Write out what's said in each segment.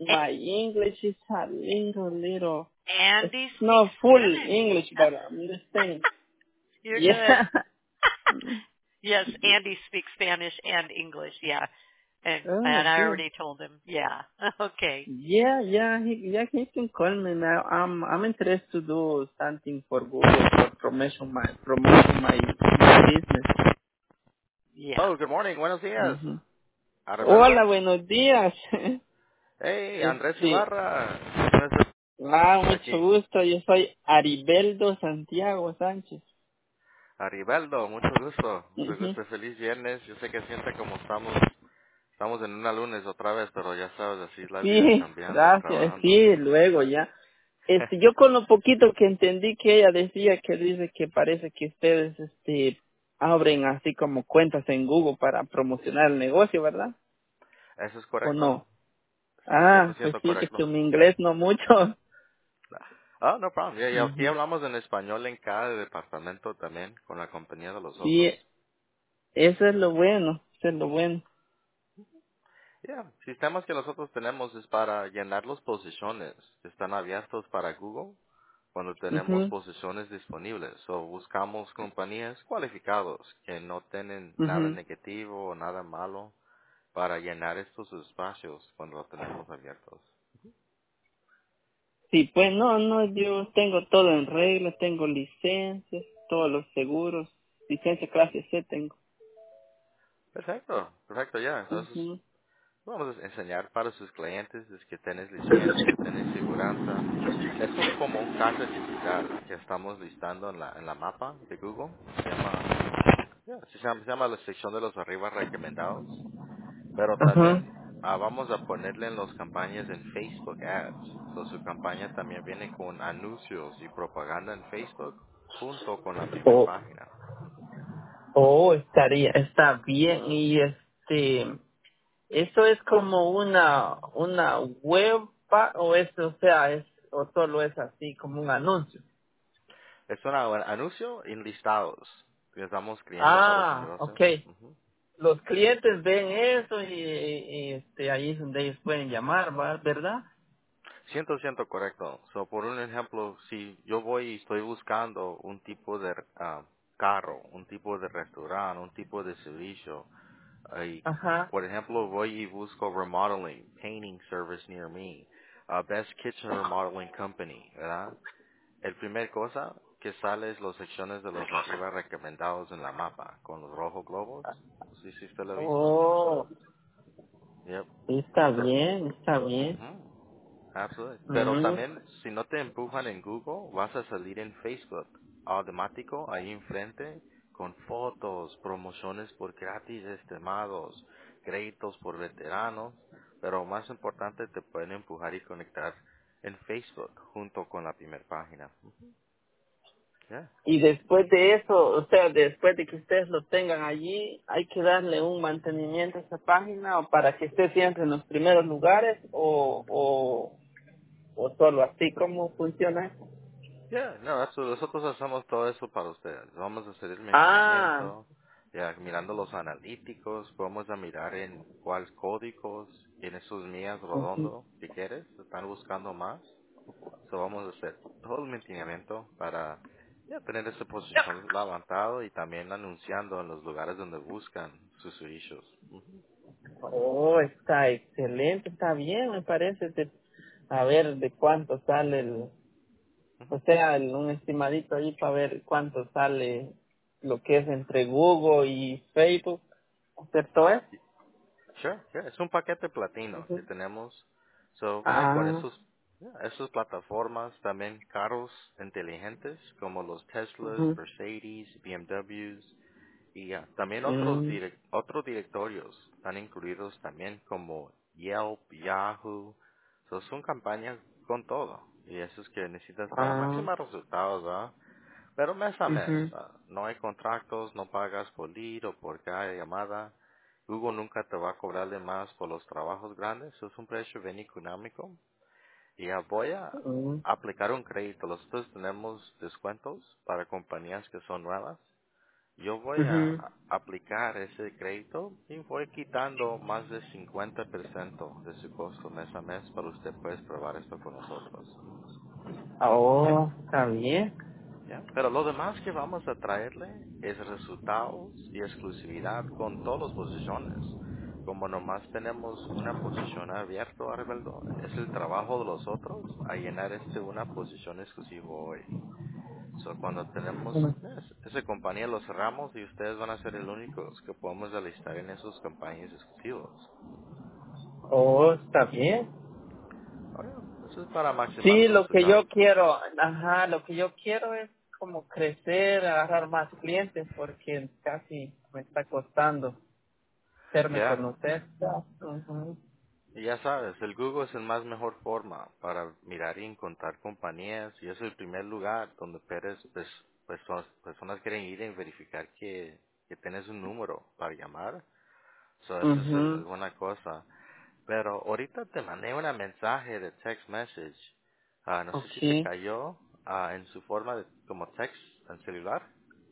my English is a little. It's Andy speaks not full Spanish. English, but I'm understanding. You're good. Yeah. Yes, Andy speaks Spanish and English. Yeah, Oh, and I good. already told him. Yeah. Okay. He can call me now. I'm interested to do something for Google for promotion my business. Yeah. Hello, good morning. Buenos días. hmm Hola, Arabeldo. buenos días. Hey, Andrés Este, Ibarra. ¿Cómo estás mucho aquí? gusto. Yo soy Aribeldo Santiago Sánchez. Aribeldo, mucho gusto. Mucho Ujú. gusto. Feliz viernes. Yo sé que siente como estamos en una lunes otra vez, pero ya sabes, así es la vida, Sí, cambiando, gracias. trabajando. Sí, luego ya. Yo con lo poquito que entendí que ella decía que dice que parece que ustedes, abren así como cuentas en Google para promocionar el negocio, ¿verdad? Eso es ¿O correcto. no? Sí, ciento Ah, pues ciento sí, que correcto. mi inglés no mucho. Ah, no problem. Y aquí Ujú. hablamos en español en cada departamento también, con la compañía de los Sí, otros. eso es lo bueno, eso es lo bueno. Yeah, sistemas que nosotros tenemos es para llenar las posiciones que están abiertos para Google cuando tenemos Mhm, posiciones disponibles. O buscamos compañías cualificados que no tienen nada mhm. negativo o nada malo para llenar estos espacios cuando los tenemos abiertos. Sí, pues no, yo tengo todo en regla, tengo licencias, todos los seguros, licencia clase C tengo. Perfecto, perfecto, ya. Entonces, Mhm, vamos a enseñar para sus clientes es que tenés licencia, tenés seguranza. Eso es como un carta digital que estamos listando en la mapa de Google. Se llama la sección de los arriba recomendados. Pero ajá. también vamos a ponerle en las campañas en Facebook Ads. So, su campaña también viene con anuncios y propaganda en Facebook junto con la primera Oh, página. está bien. Y eso es como una web o eso, o sea, o solo es así como un anuncio. Es un anuncio en listados. Les damos clientes a los Ah, negocios. okay. Ujú. Los clientes ven eso y ahí es donde ellos pueden llamar, ¿verdad? 100% correcto. So, por un ejemplo, si yo voy y estoy buscando un tipo de carro, un tipo de restaurante, un tipo de servicio, y, Ajá. por ejemplo, voy y busco remodeling, painting service near me, best kitchen remodeling company, ¿verdad? El primer cosa que sale es las secciones de los arriba recomendados en la mapa, con los rojos globos. Sí, sí, usted lo ha visto. Oh, Yep. está So, bien, está bien. ujú. Absolutely. Pero Mm, también, si no te empujan en Google, vas a salir en Facebook automático ahí enfrente con fotos, promociones por gratis estimados, créditos por veteranos, pero más importante te pueden empujar y conectar en Facebook junto con la primera página. Yeah. Y después de eso, o sea, después de que ustedes lo tengan allí, hay que darle un mantenimiento a esa página o para que esté siempre en los primeros lugares o solo así, ¿cómo funciona eso? Yeah, no, nosotros hacemos todo eso para ustedes. Vamos a hacer el Ah, mantenimiento, ya mirando los analíticos, vamos a mirar en cuáles códigos en esos mías ujú. redondo que quieres, están buscando más. So vamos a hacer todo el mantenimiento para ya tener esa posición levantado y también anunciando en los lugares donde buscan sus servicios. Ujú. Oh, está excelente, está bien, me parece. A ver de cuánto sale o Ujú. sea, un estimadito ahí para ver cuánto sale lo que es entre Google y Facebook, ¿cierto es? Sure, yeah, es un paquete platino que Ujú. tenemos. So, viene con Ah, esos plataformas, también carros inteligentes como los Teslas, ujú. Mercedes, BMWs y también Mm, otros directorios están incluidos también como Yelp, Yahoo. So, son campañas con todo y eso es que necesitas para ah, maximizar resultados, ¿verdad? Pero mes a mes, ujú. no hay contratos, no pagas por lead o por cada llamada. Google nunca te va a cobrar de más por los trabajos grandes, es un precio bien económico. Y ya voy a Mm, aplicar un crédito. Nosotros tenemos descuentos para compañías que son nuevas. Yo voy a Mhm. aplicar ese crédito y voy quitando más del 50% de su costo mes a mes para usted puede probar esto con nosotros. Oh, está bien. ¿Ya? Pero lo demás que vamos a traerle es resultados y exclusividad con todas las posiciones. Como nomás tenemos una posición abierta, Arveldo, es el trabajo de los otros a llenar una posición exclusiva hoy. So, cuando tenemos esa compañía, lo cerramos y ustedes van a ser el únicos que podemos alistar en esos campañas exclusivos. Oh, está bien. Ahora, eso es para maximizar Sí, los lo que yo resultados. quiero, ajá, lo que yo quiero es como crecer, agarrar más clientes, porque casi me está costando hacerme Ya, conocer. Ujú. y ya sabes, el Google es la más mejor forma para mirar y encontrar compañías y es el primer lugar donde personas quieren ir y verificar que tienes un número para llamar. So, eso es el Ujú. buena cosa. Pero ahorita te mandé un mensaje de text message. No sé si te Okay. cayó en su forma de como text en celular.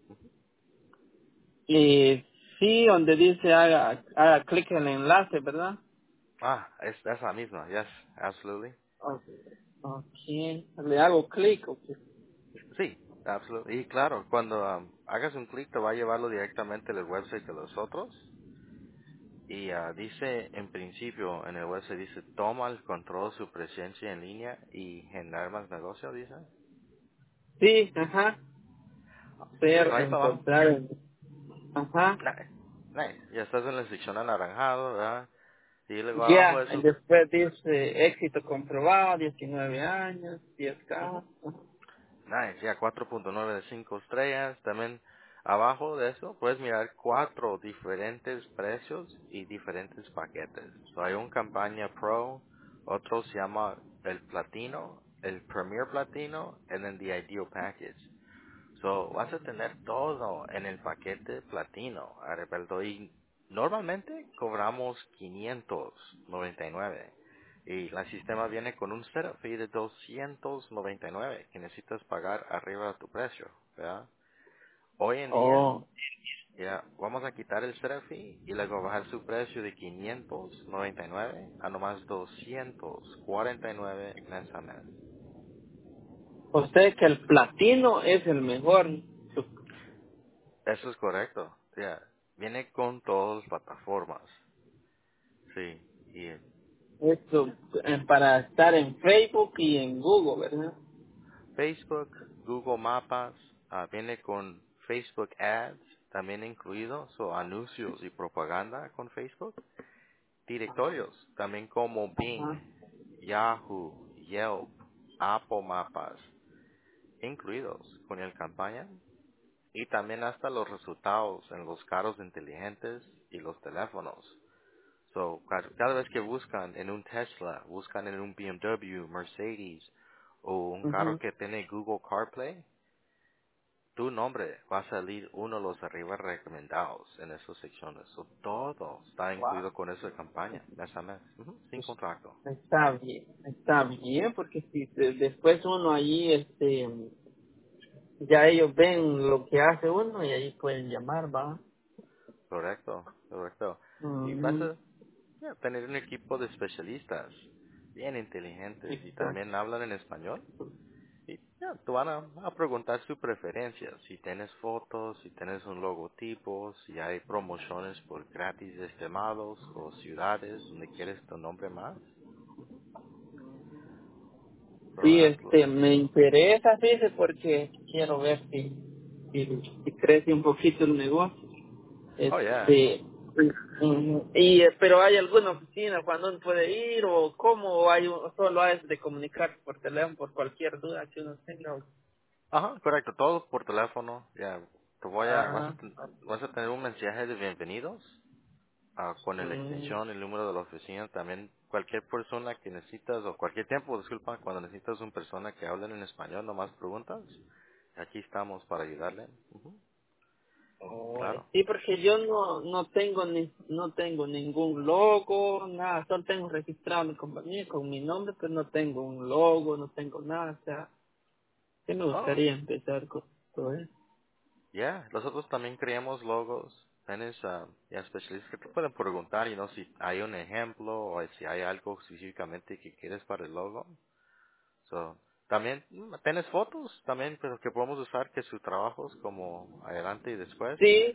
Y sí, donde dice haga clic en el enlace, ¿verdad? Es esa misma. Yes, absolutely. Okay. Le hago clic. Okay. Sí, absolutely. Y claro, cuando hagas un clic te va a llevarlo directamente al website de los otros. Y dice, en principio, en el website dice, toma el control de su presencia en línea y generar más negocio, dice. Sí, ajá. Sí, Ver, ahí para abajo. encontrar. Ajá. Nice, nice. Ya estás en la sección anaranjado, ¿verdad? Y luego abajo Ya, de y eso. después dice éxito comprobado, 19 años, 10K. Ujú. Nice, ya 4.9 de 5 estrellas. También abajo de eso puedes mirar 4 diferentes precios y diferentes paquetes. So, hay un campaña Pro, otro se llama el Platino, el Premier Platino, y el The Ideal Package. So, vas a tener todo en el paquete platino, Arepelto, y normalmente cobramos 599. Y el sistema viene con un setup fee de 299 que necesitas pagar arriba de tu precio, ¿verdad? Hoy en día, Oh, ya vamos a quitar el setup fee y luego bajar su precio de 599 a nomás 249 mes a mes. o sea que el platino es el mejor. Eso es correcto, ya. Viene con todas las plataformas. Sí, y Esto para estar en Facebook y en Google, ¿verdad? Facebook, Google Mapas, viene con Facebook Ads también incluido, so anuncios y propaganda con Facebook. Directorios, también como Bing, Ajá. Yahoo, Yelp, Apple Mapas, incluidos con el campaña. Y también hasta los resultados en los carros inteligentes y los teléfonos. So, cada vez que buscan en un Tesla, buscan en un BMW, Mercedes o un carro Ujú. que tiene Google CarPlay, tu nombre va a salir uno de los arriba recomendados en esas secciones. So, todo está incluido con esa campaña, mes a mes, sin contrato. Está bien, porque si después uno allí, ya ellos ven lo que hace uno y ahí pueden llamar, ¿va? Correcto, correcto. Y vas Ujú. a tener un equipo de especialistas bien inteligentes y Exacto. también hablan en español. Y ya, te van a preguntar su preferencia, si tienes fotos, si tienes un logotipo, si hay promociones por gratis estimados o ciudades donde quieres tu nombre más. Sí, Probarlo. me interesa, fíjese, porque quiero ver si crece un poquito el negocio. Oh, yeah. Pero hay alguna oficina cuando uno puede ir o cómo, o solo hay de comunicarse por teléfono por cualquier duda que uno tenga. Ajá, correcto, todo por teléfono. Ya, Ah, vas a tener un mensaje de bienvenidos con la mm, extensión, el número de la oficina, también cualquier persona que necesitas, o cualquier tiempo, disculpa, cuando necesitas una persona que hable en español, nomás preguntas, aquí estamos para ayudarle. Claro. sí, porque yo no tengo ningún logo, nada, solo tengo registrado mi compañía con mi nombre, pero no tengo un logo, no tengo nada, o sea, sí me Oh, gustaría empezar con todo eso. Yeah, nosotros también creamos logos. Tienes especialistas que te pueden preguntar, si hay un ejemplo o si hay algo específicamente que quieres para el logo. So, también tienes fotos también, pero que podemos usar que sus trabajos como adelante y después. Sí,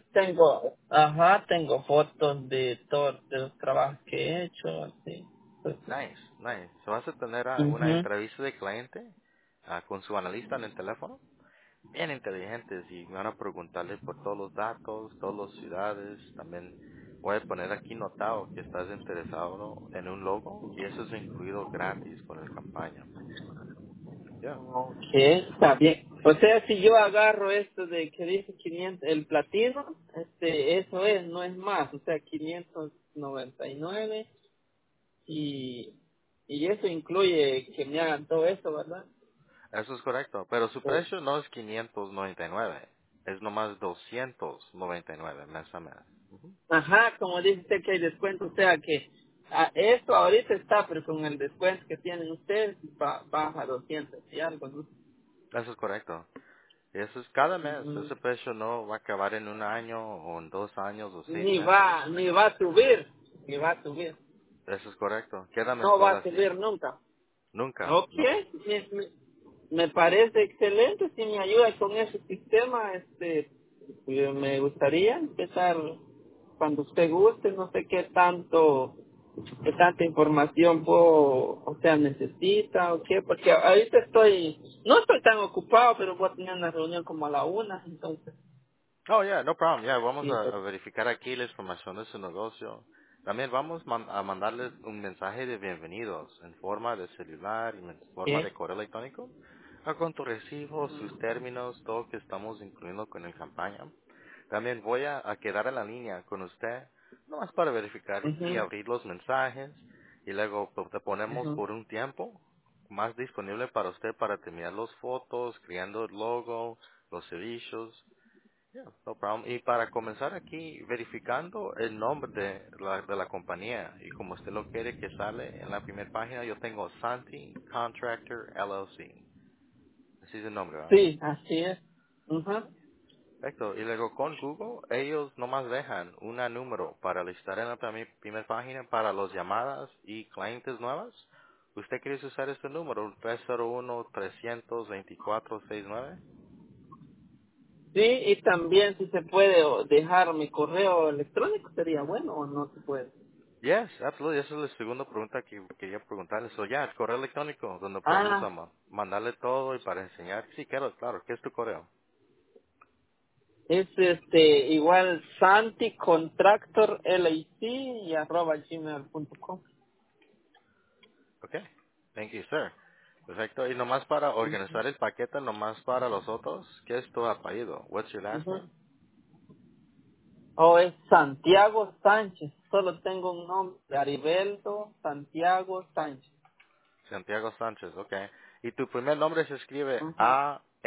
tengo fotos de todos los trabajos que he hecho, sí. Pues, Nice, nice. So, vas a tener una ujú. entrevista de cliente con su analista en el teléfono. Bien inteligentes y van a preguntarle por todos los datos, todas las ciudades. También voy a poner aquí notado que estás interesado en un logo y eso es incluido gratis con la campaña. Ya. Ok, está bien. O sea, si yo agarro esto de que dice 500, el platino, eso es, no es más, o sea, 599 y, y eso incluye que me hagan todo eso, ¿verdad? Eso es correcto, pero su O- precio no es 599, es nomás 299 mes a mes. Ujú. Ajá, como dice usted que hay descuento, o sea que esto ahorita está, pero con el descuento que tienen ustedes baja a 200 y algo, ¿no? Eso es correcto. Y eso es cada mes, Ujú. ese precio no va a acabar en un año o en 2 años o 6 meses. Ni va a subir, ni va a subir, Eso es correcto, queda no va mensual a así. subir nunca. Nunca, Ok, no. me parece excelente. Si me ayuda con ese sistema, me gustaría empezar cuando usted guste. No sé qué tanta información o sea, necesita o qué, porque ahorita no estoy tan ocupado, pero voy a tener una reunión como a la 1, entonces. Oh, yeah, no problem. Yeah, vamos Sí, a verificar aquí la información de su negocio. También vamos a mandarles un mensaje de bienvenidos en forma de celular y en forma de ¿qué? correo electrónico. Con tu recibo, sus términos, todo que estamos incluyendo con el campaña. También voy a quedar en la línea con usted, nomás para verificar y Ujú, abrir los mensajes. Y luego pues, te ponemos ujú. por un tiempo más disponible para usted para terminar las fotos, creando el logo, los servicios. Yeah, no problem. Y para comenzar aquí, verificando el nombre de la compañía, y como usted lo quiere que sale en la primera página, yo tengo Santi Contractor LLC. Así es el nombre, ¿verdad? Sí, así es. Ujú. Perfecto. Y luego con Google, ellos nomás dejan un número para listar en la primera página para las llamadas y clientes nuevas. ¿Usted quiere usar este número, 301-324-69? Sí, y también si se puede dejar mi correo electrónico, sería bueno o no se puede. Yes, absolutely. Esa es la segunda pregunta que quería preguntarle. So, ya, el correo electrónico, donde podemos Ah, mandarle todo y para enseñar. Sí, claro. ¿Qué es tu correo? es igual Santi Contractor LIC y @gmail.com. Okay. Thank you, sir. Perfecto. Y nomás para organizar el paquete, nomás para los otros, ¿qué es tu apellido? What's your last Ujú. name? O es Santiago Sánchez, solo tengo un nombre, Aribeldo Santiago Sánchez. Santiago Sánchez, okay. Y tu primer nombre se escribe Ujú.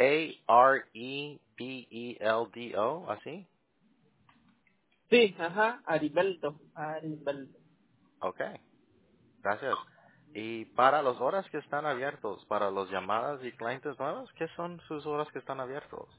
Arebeldo, ¿así? Sí, ajá, Aribeldo. Okay. Gracias. Y para las horas que están abiertos, para las llamadas y clientes nuevos, ¿qué son sus horas que están abiertos?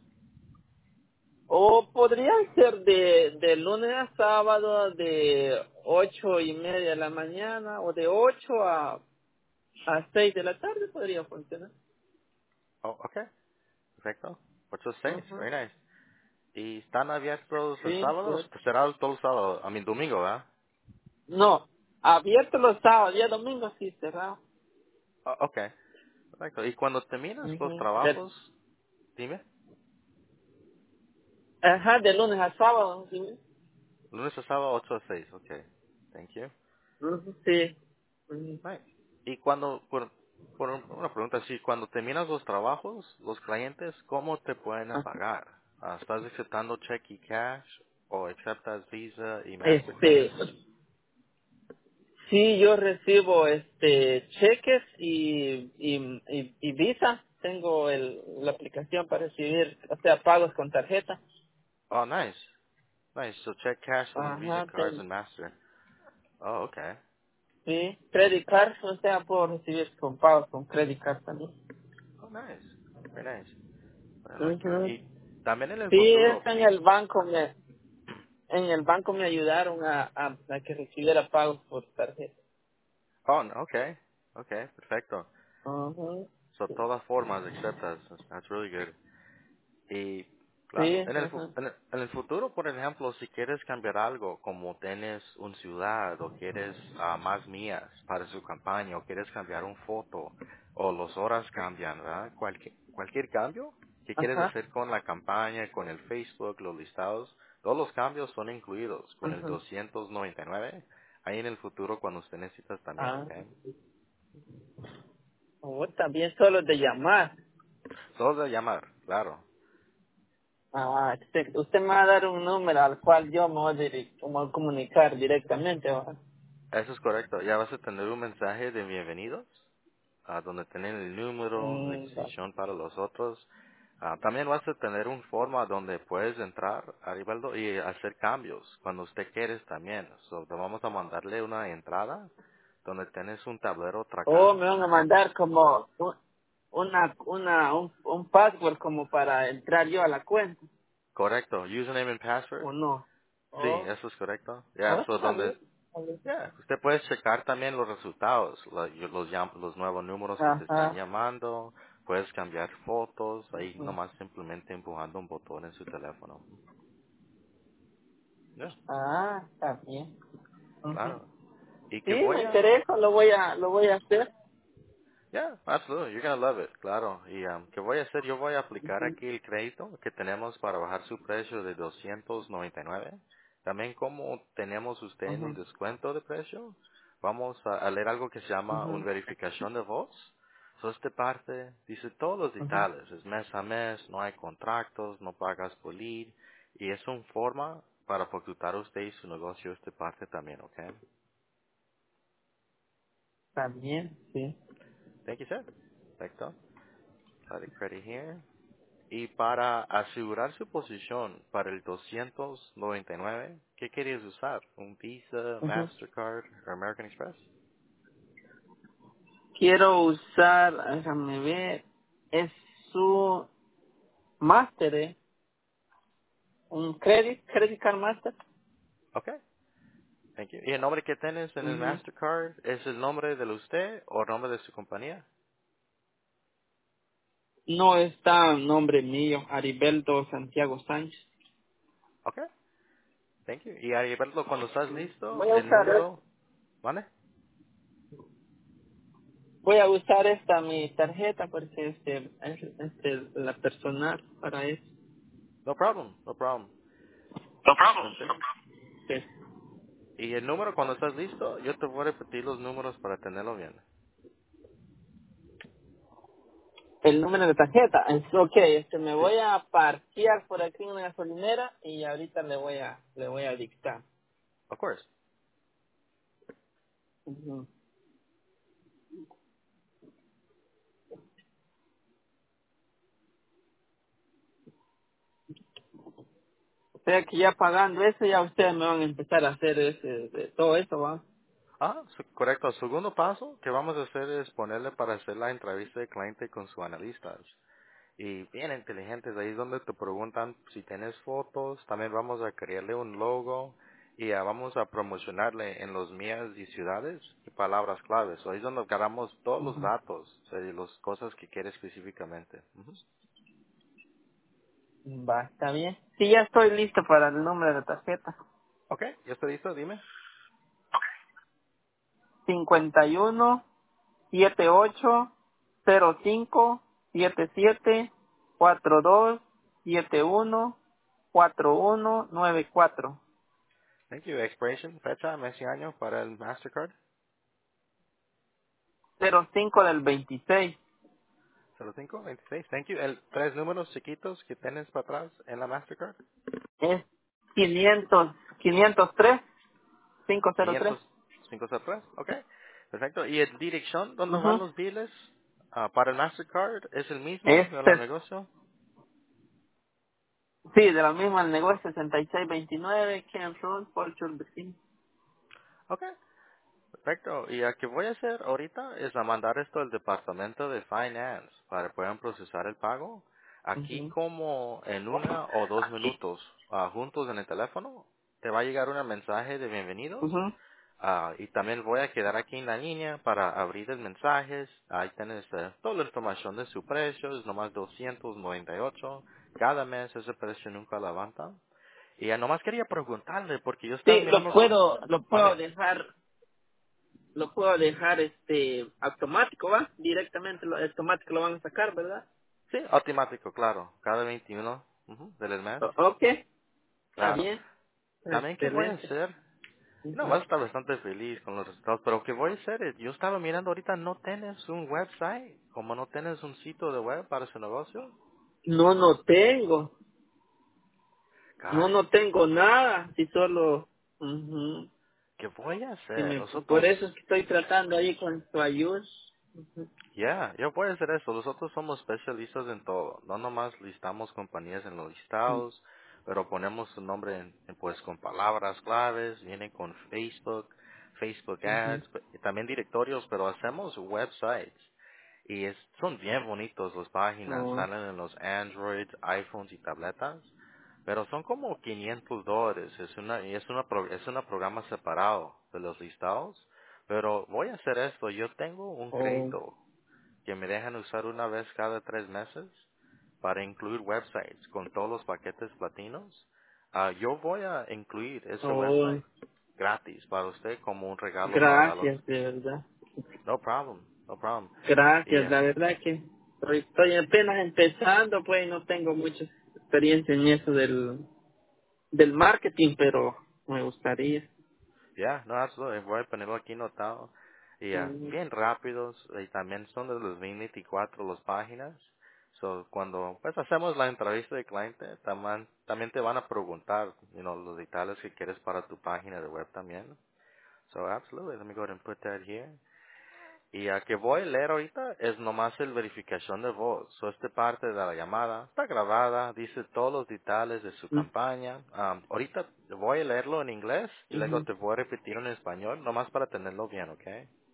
O podría ser de lunes a sábado de 8:30 de la mañana o de 8 a 6 de la tarde podría funcionar. Oh, okay, perfecto. 8 a 6, Ujú. very nice. ¿Y están abiertos los Sí, sábados? correcto. Será todo el sábado, domingo, ¿verdad? No, abierto los sábados, día domingo sí cerrado. Oh, okay, perfecto. ¿Y cuando terminas los Ujú. trabajos, dime, Ajá, de lunes a sábado. ¿Sí? lunes a sábado, 8 a 6, okay, thank you. Ujú, sí. Ujú. Nice. Y cuando, una pregunta así, cuando terminas los trabajos, los clientes, ¿cómo te pueden Ajá. pagar? ¿Estás aceptando cheque y cash o aceptas Visa y Mastercard? Este, sí, yo recibo cheques y Visa. Tengo la aplicación para recibir, o sea, pagos con tarjeta. Oh, nice. Nice. So check, cash, and Visa Ajá, cards and Master. Oh, okay. sí, credit card, o sea, puedo recibir con pagos con credit card también. Oh, nice. Very nice. Bueno, aquí, Ujú. También en el Sí, futuro. es en el banco me ayudaron a que recibiera pagos por tarjeta. Oh, no, okay. Okay, perfecto. Ajá. So, Sí, todas formas aceptas. That's really good. Y claro, sí, ajá. en el futuro, por ejemplo, si quieres cambiar algo, como tienes una ciudad o quieres más millas para su campaña o quieres cambiar una foto o las horas cambian, ¿verdad? Cualquier cambio que quieres Ajá. hacer con la campaña, con el Facebook, los listados, todos los cambios son incluidos con el Ajá. 299 ahí en el futuro cuando usted necesitas también, Ah, ¿ok? también solo de llamar. Solo de llamar, claro. Usted me va a dar un número al cual yo me voy como a comunicar directamente, ¿verdad? Eso es correcto. Ya vas a tener un mensaje de bienvenidos, donde tienen el número, la Va. extensión para los otros. También vas a tener un forma donde puedes entrar, Aribaldo, y hacer cambios cuando usted quieres también. So, te vamos a mandarle una entrada donde tienes un tablero O tracal. me van a mandar como un password como para entrar yo a la cuenta, Correcto. Username and password. ¿o no? Sí, Oh, eso es correcto. Ya, so está donde bien. Está bien. usted puede checar también los resultados, los nuevos números que te están Ajá. llamando, puedes cambiar fotos, ahí Ujú. nomás simplemente empujando un botón en su teléfono. Ya, Está bien. Ujú. claro. Y Sí, que voy me a, interesa, lo voy a hacer. yeah, absolutely, you're gonna love it, claro. Y que voy a hacer, yo voy a aplicar Ujú. aquí el crédito que tenemos para bajar su precio de 299. También como tenemos usted en un Ujú. descuento de precio, vamos a leer algo que se llama una Ujú. verificación de voz. So, esta parte dice todos los Ujú. detalles, es mes a mes, no hay contratos, no pagas por lead, y es una forma para ocultar usted y su negocio esta parte también, ¿ok? También, sí. Thank you, sir. Perfecto. Got the credit here. Y para asegurar su posición para el 299, ¿qué querías usar? ¿Un Visa, Ujú. Mastercard o American Express? Quiero usar, déjame ver, es su máster, un credit card master. Ok, thank you. ¿Y el nombre que tienes en el Ujú. Mastercard es el nombre de usted o el nombre de su compañía? No está en nombre mío, Aribeldo Santiago Sánchez. Ok, thank you. Y ahí verlo cuando estás listo, Voy a el usar, número, ¿vale? voy a usar esta mi tarjeta porque la personal para eso. No problem, no problem. No problem. Perfecto. Sí. Y el número cuando estás listo, yo te voy a repetir los números para tenerlo bien. El número de tarjeta. Ok, me Sí, voy a parquear por aquí en una gasolinera y ahorita le voy a dictar. of course. Ujú. O sea que ya pagando eso, ya ustedes me van a empezar a hacer todo eso, ¿va? Correcto. El segundo paso que vamos a hacer es ponerle para hacer la entrevista de cliente con sus analistas. Y bien inteligentes, ahí es donde te preguntan si tienes fotos, también vamos a crearle un logo y vamos a promocionarle en los mías y ciudades y palabras claves. Ahí es donde agarramos todos los Ujú. datos de las cosas que quiere específicamente. Ujú. Va, está bien. Sí, ya estoy listo para el número de tarjeta. Ok, ¿ya está listo? Dime. 51 78 05 77 42 71 4194 Thank you. Expiration, fecha, mes y año para el Mastercard. 05 del 26. 0526. Thank you. El tres números chiquitos que tienes para atrás en la Mastercard. Es 503 503. 505 atrás. Ok. Perfecto. ¿Y el dirección donde van Ujú. los biles para el Mastercard es el mismo de la Este, negocio? sí, de la misma el negocio 6629 Ken Road, Fortune Vecino. Ok. Perfecto. Y lo que voy a hacer ahorita es a mandar esto al departamento de Finance para que puedan procesar el pago. Aquí Ujú, como en 1 o 2 minutos, juntos en el teléfono, te va a llegar un mensaje de bienvenidos. ujú. Y también voy a quedar aquí en la línea para abrir el mensaje. Ahí tienes toda la información de su precio, es nomás 298. Cada mes ese precio nunca levanta. Y ya nomás quería preguntarle, porque yo estaba Sí, mirando con... lo puedo Vale. dejar, automático, ¿va? Directamente automático lo van a sacar, ¿verdad? Sí, automático, claro. Cada 21 del mes. Ok, está Claro. bien, También, ¿qué voy a excelente. hacer? No, Ujú. vas a estar bastante feliz con los resultados, pero ¿qué voy a hacer? Yo estaba mirando ahorita, ¿no tienes un website? ¿Como no tienes un sitio de web para su negocio? No, Got it. no tengo nada, si solo, ujú, ¿Qué voy a si hacer? me, por Nosotros, eso es que estoy tratando ahí con su ayuda. Ujú, yo puedo hacer eso. Nosotros somos especialistas en todo. No nomás listamos compañías en los listados, pero ponemos su nombre pues con palabras claves, vienen con Facebook, Facebook ujú. Ads, y también directorios, pero hacemos websites. Y son bien bonitos las páginas, Oh, salen en los Androids, iPhones y tabletas, pero son como $500. Es una programa separado de los listados, pero voy a hacer esto. Yo tengo un oh, crédito que me dejan usar una vez cada 3 meses para incluir websites con todos los paquetes platinos. Yo voy a incluir ese oh, website gratis para usted como un regalo para los... gracias, de verdad. No problem, no problem. Y, Gracias, la verdad que estoy apenas empezando, pues no tengo mucha experiencia en eso del marketing, pero me gustaría. no, absolutely. Voy a ponerlo aquí notado. Y Mm, bien rápidos, y también son de los 2024 las páginas. So, cuando pues hacemos la entrevista de cliente, también te van a preguntar, los detalles que quieres para tu página de web también. So, absolutely. Let me go ahead and put that here. Y que voy a leer ahorita es nomás el verificación de voz. So, esta parte de la llamada está grabada, dice todos los detalles de su mm, campaña. Ahorita voy a leerlo en inglés y luego ujú. te voy a repetir en español, nomás para tenerlo bien, ¿ok?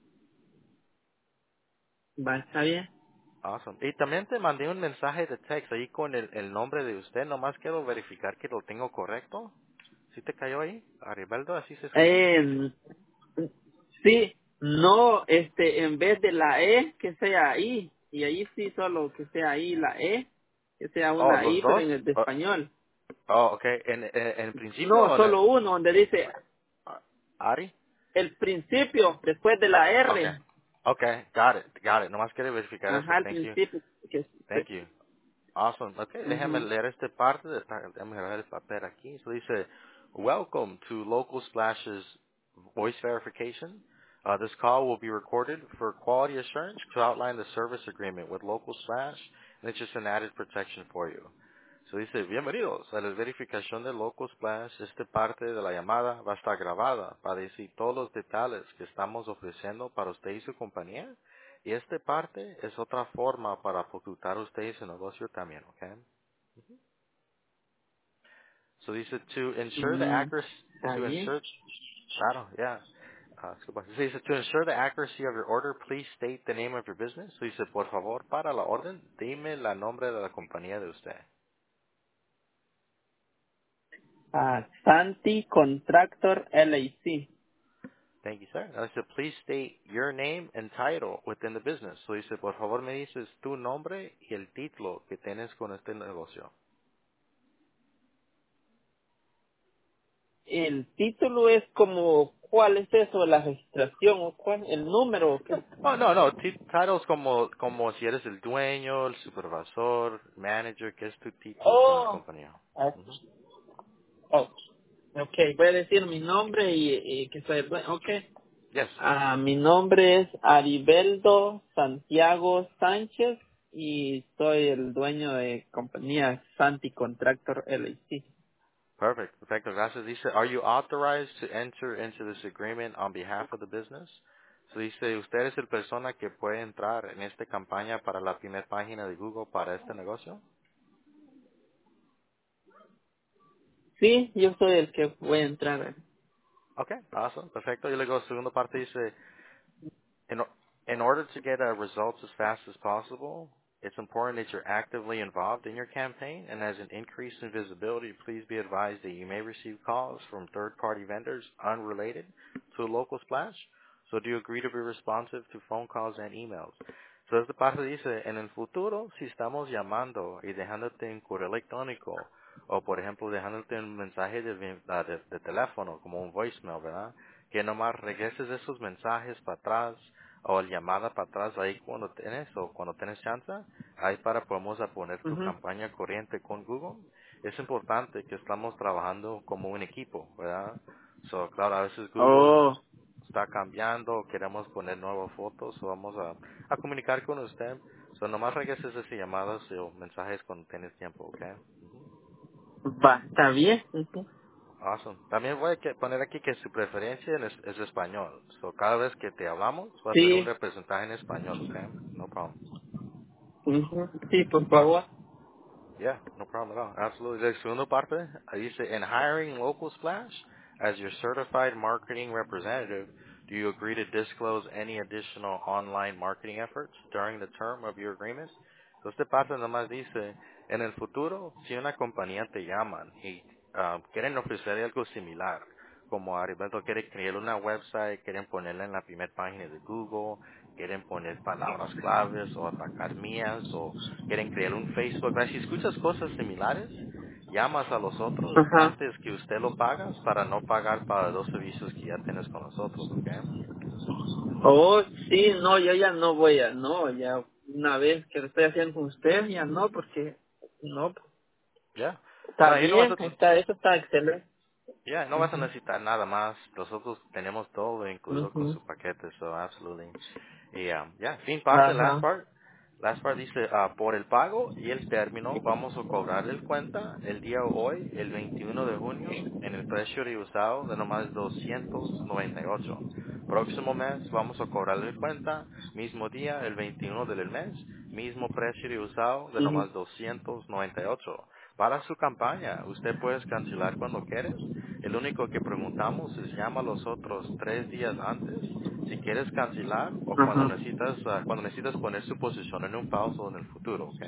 Va, está bien. Awesome. Y también te mandé un mensaje de texto ahí con el nombre de usted, nomás quiero verificar que lo tengo correcto. ¿Sí te cayó ahí? Aribaldo, ¿así se escribe? Eh, sí, no, en vez de la E, que sea I, y ahí sí solo que sea I la E, que sea Oh, una ¿los I, pero dos? en el de español. Ok. ¿En principio No, o solo uno, donde dice Ari? el principio, después de la Okay. R. Okay. Got it. Nomás quiero verificar eso. Ajá, al Thank you. principio. Que, Thank you. Awesome. Okay. Déjame ujú, leer esta parte. Déjame agarrar el papel aquí. So dice, welcome to Local Splash's voice verification. This call will be recorded for quality assurance to outline the service agreement with Local Splash, and it's just an added protection for you. So dice, bienvenidos a la verificación de Local Splash. Esta parte de la llamada va a estar grabada para decir todos los detalles que estamos ofreciendo para usted y su compañía. Y esta parte es otra forma para ocultar usted y su negocio también, ¿ok? So dice, to ensure the mm, accuracy, está to bien. ensure, claro, yeah. Disculpa. Dice, to ensure the accuracy of your order, please state the name of your business. So dice, por favor, para la orden, dime la nombre de la compañía de usted. Santi Contractor LAC. Thank you, sir. Now dice, please state your name and title within the business. So dice, por favor, me dices tu nombre y el título que tienes con este negocio. El título es como, ¿cuál es eso? ¿La registración o cuál? ¿El número? ¿Qué? Oh, no. Titles como si eres el dueño, el supervisor, manager, ¿qué es tu título con la Oh, compañía? ah, Ujú. oh, ok, voy a decir mi nombre y que soy el dueño. Ok. Yes. Mi nombre es Aribeldo Santiago Sánchez y soy el dueño de compañía Santi Contractor LLC. Perfect. Perfecto. Gracias. Dice, are you authorized to enter into this agreement on behalf of the business? So dice, ¿usted es el persona que puede entrar en esta campaña para la primera página de Google para este negocio? Sí, yo soy el que voy a entrar. Okay. Awesome. Perfecto. Y luego, segunda parte dice, in, in order to get results as fast as possible, It's important that you're actively involved in your campaign, and as an increase in visibility, please be advised that you may receive calls from third-party vendors unrelated to a local splash. So do you agree to be responsive to phone calls and emails? So esta parte dice, en el futuro, si estamos llamando y dejándote un correo electrónico, o por ejemplo dejándote un mensaje de teléfono, como un voicemail, ¿verdad? Que nomás regreses esos mensajes para atrás, o llamada para atrás ahí cuando tienes chance, ahí podemos a poner tu Ujú. campaña corriente con Google. Es importante que estamos trabajando como un equipo, ¿verdad? So, claro, a veces Google Oh, está cambiando, queremos poner nuevas fotos, o vamos a comunicar con usted. So, nomás regreses esas llamadas o mensajes cuando tienes tiempo, ¿ok? Ujú. va, está bien. Ujú. Awesome. También voy a poner aquí que su preferencia es español. So, cada vez que te hablamos, va a ser un Sí, representante en español, ¿ok? No problem. ujú. Sí, por favor. Yeah, no problem at all. Absolutely. La segunda parte, ahí dice, in hiring Local Splash as your certified marketing representative, do you agree to disclose any additional online marketing efforts during the term of your agreement? Entonces, esta parte nomás dice, en el futuro, si una compañía te llaman y quieren ofrecer algo similar, como Aribaldo quiere crear una website, quieren ponerla en la primera página de Google, quieren poner palabras claves o atacar mías o quieren crear un Facebook. ¿Verdad? Si escuchas cosas similares, llamas a los otros Ajá. antes que usted lo pagas para no pagar para los servicios que ya tienes con nosotros, ¿ok? Oh, sí, no, yo ya no voy a, no, ya una vez que lo estoy haciendo con usted, ya no, porque, no, Ya. está No, y no vas bien, a, eso está excelente. ya, no vas a Ujú. necesitar nada más. Nosotros tenemos todo incluido con Ujú. su paquete, so absolutely. Y fin parte, last Ajá. part. Last part dice, por el pago y el término vamos a cobrarle el cuenta el día hoy, el 21 de junio, en el precio de usado de nomás 298. Próximo mes vamos a cobrarle el cuenta, mismo día, el 21 del mes, mismo precio de usado de Ujú. nomás 298. Para su campaña, usted puede cancelar cuando quieres. El único que preguntamos es llama a los otros 3 días antes si quieres cancelar o Ajá. cuando necesitas poner su posición en un pausa en el futuro, ¿ok?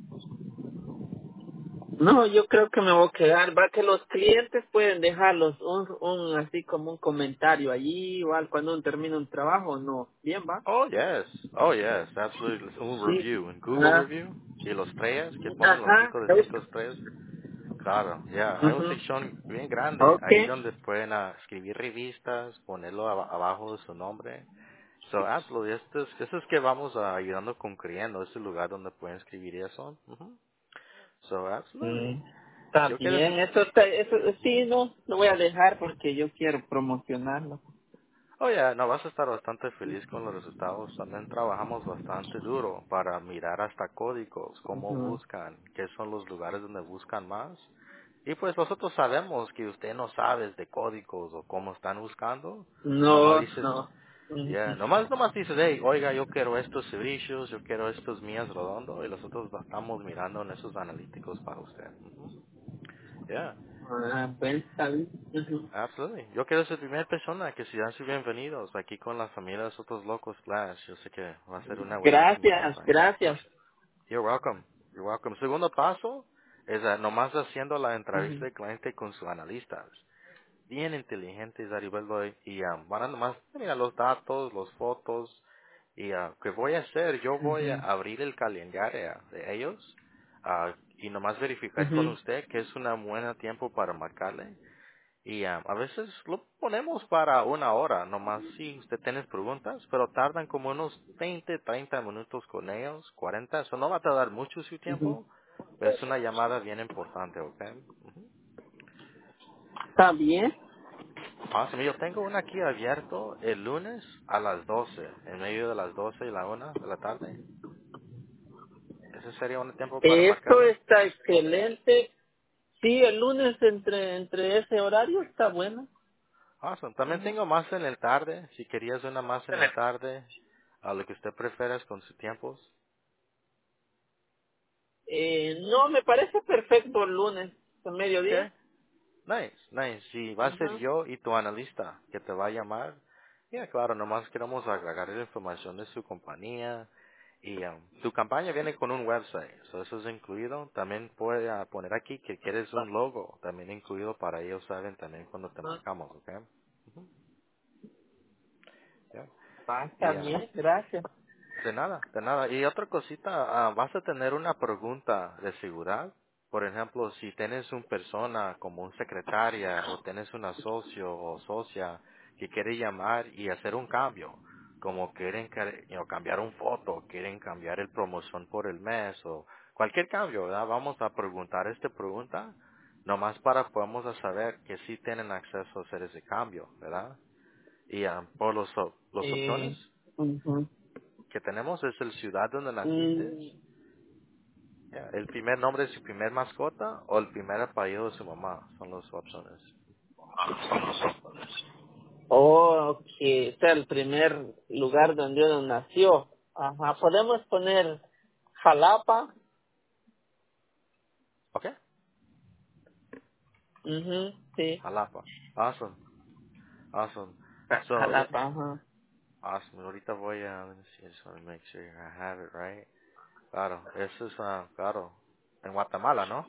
No, yo creo que me voy a quedar. Va que los clientes pueden dejarlos así como un comentario allí o algo cuando uno termina un trabajo, no. Bien, va. Oh yes, absolutely. Un Sí. review, un Google Ah, review y los estrellas que ponen los ajá. 5 de 5 estrellas. Claro, ya, hay una Ujú. sección bien grande ahí Okay. donde pueden escribir revistas, ponerlo abajo de su nombre. So, absolutely, esto es que vamos ayudando con creando ese lugar donde pueden escribir eso. Ujú. So, absolutely. Mm, está Yo quiero bien, eso sí, no, lo voy a dejar porque yo quiero promocionarlo. Oh, ya, no, vas a estar bastante feliz con los resultados. También trabajamos bastante duro para mirar hasta códigos, cómo Ujú. buscan, qué son los lugares donde buscan más. Y pues nosotros sabemos que usted no sabe de códigos o cómo están buscando. Nomás No, dices, no. ya, Ujú. nomás dices, hey, oiga, yo quiero estos servicios, yo quiero estos mías redondo, y nosotros estamos mirando en esos analíticos para usted. Ujú. Ya. Ah, bueno, está bien. Ujú. Absolutely. Yo quiero ser la primera persona que sean sus bienvenidos aquí con la familia de los otros locos Flash. Yo sé que va a ser una buenísima Gracias, cosa. gracias. You're welcome. You're welcome. Segundo paso es nomás haciendo la entrevista Ujú. de cliente con sus analistas. Bien inteligentes, Aribaldo, y van a nomás mirar los datos, las fotos, y ¿qué voy a hacer? Yo voy a Ujú. abrir el calendario de ellos y nomás verificar con Ujú. usted que es un buen tiempo para marcarle. Y a veces lo ponemos para 1 hora, nomás si usted tiene preguntas, pero tardan como unos 20, 30 minutos con ellos, 40, eso no va a tardar mucho su Ujú. tiempo, pero es una llamada bien importante, ¿ok? Ujú. Está bien. Awesome. Yo tengo una aquí abierto el lunes a las 12, en medio de las 12 y la 1 de la tarde. ¿Ese sería un tiempo para Esto marcarle? está excelente. Sí, el lunes entre ese horario está bueno. Awesome. También Ujú. tengo más en el tarde, si querías una más en el tarde, a lo que usted prefiera con sus tiempos. No, me parece perfecto el lunes, a mediodía. Okay. Nice, nice. Sí, va a ser Ujú. yo y tu analista que te va a llamar. Ya, claro, nomás queremos agregar la información de su compañía Y tu campaña viene con un website, so eso es incluido. También puede poner aquí que quieres un logo, también incluido para ellos saben también cuando te marcamos, ¿ok? Ujú, ya. Está Y bien, gracias. de nada, de nada. Y otra cosita, vas a tener una pregunta de seguridad. Por ejemplo, si tienes una persona como un secretaria o tienes un socio o socia que quiere llamar y hacer un cambio, como quieren cambiar un foto, quieren cambiar el promoción por el mes o cualquier cambio, ¿verdad? Vamos a preguntar esta pregunta, nomás para podamos a saber que sí tienen acceso a hacer ese cambio, ¿verdad? Y por los opciones Ujú. que tenemos es el ciudad donde naciste, Mm, el primer nombre de su primer mascota o el primer apellido de su mamá, son las opciones. que sea el primer lugar donde uno nació. Ajá, podemos poner Jalapa. ¿Ok? Mhm, sí, Jalapa. Awesome. Awesome. So, yeah. Jalapa, ajá. Awesome. Ahorita voy a, let me see, I just want to make sure I have it right. Claro, eso es, claro, en Guatemala, ¿no?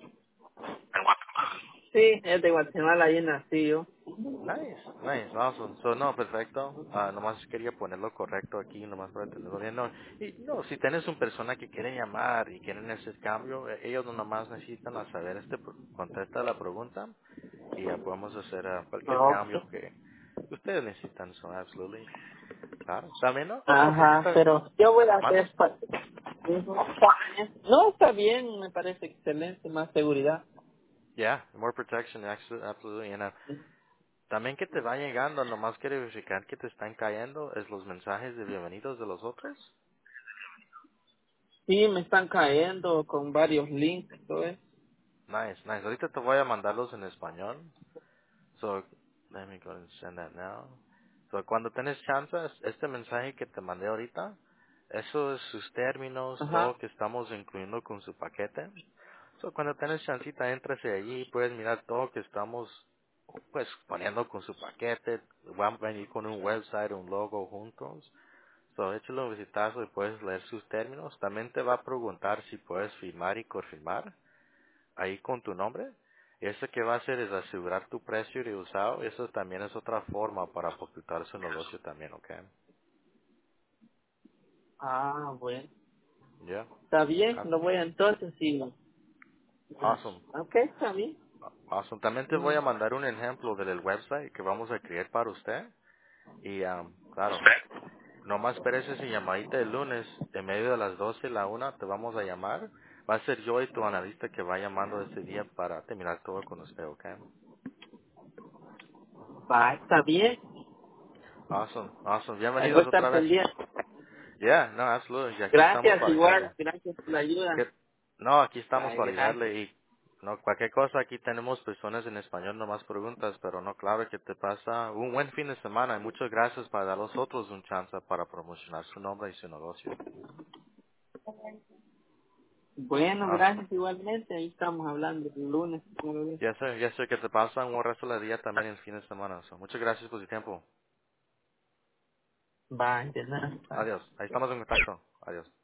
Sí, es de Guatemala, ahí nací yo. Nice, nice, awesome. So, no, perfecto. Nomás quería ponerlo correcto aquí, nomás para tenerlo bien. No, y no, si tienes una persona que quiere llamar y quieren ese cambio, ellos no nomás necesitan a saber contesta la pregunta y ya podemos hacer cualquier cambio Ok. que ustedes necesitan. So, absolutely. Claro. También, ¿no? Otra Ajá, cosita, pero yo voy a mande. hacer... Ujú, está bien. No, está bien, me parece excelente, más seguridad. Yeah, more protection, absolutely. También que te va llegando, nomás quiere verificar que te están cayendo, es los mensajes de bienvenidos de los otros. Sí, me están cayendo con varios links, todo eso. Nice, nice. Ahorita te voy a mandarlos en español. So, let me go and send that now. So, cuando tenés chance, este mensaje que te mandé ahorita, eso es sus términos, todo Ajá. que estamos incluyendo con su paquete. So, cuando tenés chancita, éntrase allí y puedes mirar todo que estamos, pues, poniendo con su paquete. Van a venir con un website, un logo juntos. So, échale un vistazo y puedes leer sus términos. También te va a preguntar si puedes firmar y confirmar ahí con tu nombre. Eso que va a hacer es asegurar tu precio de usado. Eso también es otra forma para ocultar su negocio también, ¿ok? Ah, bueno. Yeah. Está bien, Ah, lo voy a entonces y... awesome. Ok, está bien. Awesome. También te voy a Ujú. mandar un ejemplo del website que vamos a crear para usted. Y, claro, nomás espérese si llamadita el lunes, en medio de las 12 y la 1, te vamos a llamar. Va a ser yo y tu analista que va llamando ese día para terminar todo con usted, ¿ok? Va, está bien. Awesome, awesome. Ahí voy a Bienvenidos otra estar vez. pendiente. Yeah, no, absolutely. Y aquí estamos Gracias, para igual. ayudarle. Gracias por la ayuda. No, aquí estamos Ay, para gracias. ayudarle y no cualquier cosa aquí tenemos personas en español nomás preguntas, pero no claro que te pasa un buen fin de semana y muchas gracias para dar a los otros un chance para promocionar su nombre y su negocio. Bueno, Awesome. gracias igualmente. Ahí estamos hablando el lunes. Ya sé que te pasa un buen resto del día también el fin de semana. So, muchas gracias por su tiempo. Va, de nada. Adiós. Ahí estamos en contacto. Adiós.